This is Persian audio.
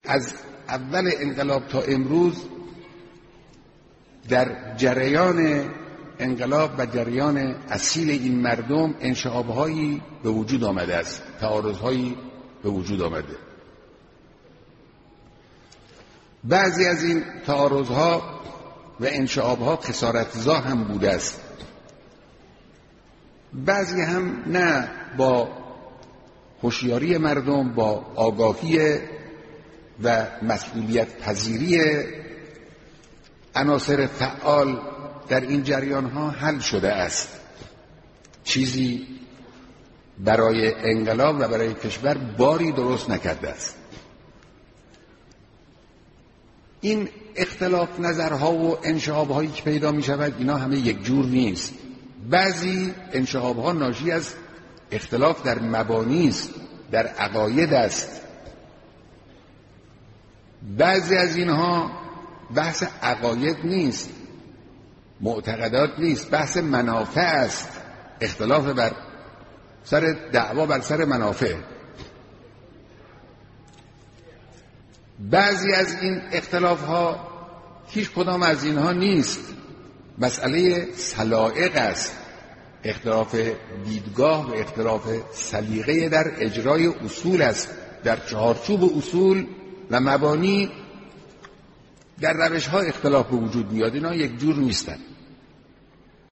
از اول انقلاب تا امروز در جریان انقلاب و جریان اصیل این مردم انشعاب‌هایی به وجود آمده است، تعارض‌هایی به وجود آمده. بعضی از این تعارض‌ها و انشعاب‌ها خسارت‌زا هم بوده است، بعضی هم نه، با هوشیاری مردم، با آگاهی و مسئولیت پذیری عناصر فعال در این جریان‌ها حل شده است. چیزی برای انقلاب و برای کشور باری درست نکرده است. این اختلاف نظرها و انشعاب‌هایی که پیدا می‌شود اینا همه یک جور نیست. بعضی انشعاب‌ها ناشی از اختلاف در مبانی است، در عقاید است. بعضی از اینها بحث عقاید نیست، معتقدات نیست، بحث منافع است، اختلاف بر سر دعوا بر سر منافع. بعضی از این اختلاف ها هیچ کدام از اینها نیست، مسئله سلائق است، اختلاف دیدگاه و اختلاف سلیقه در اجرای اصول است، در چارچوب اصول و مبانی در روش ها اختلاف به وجود میاد. اینا یک جور نیستند.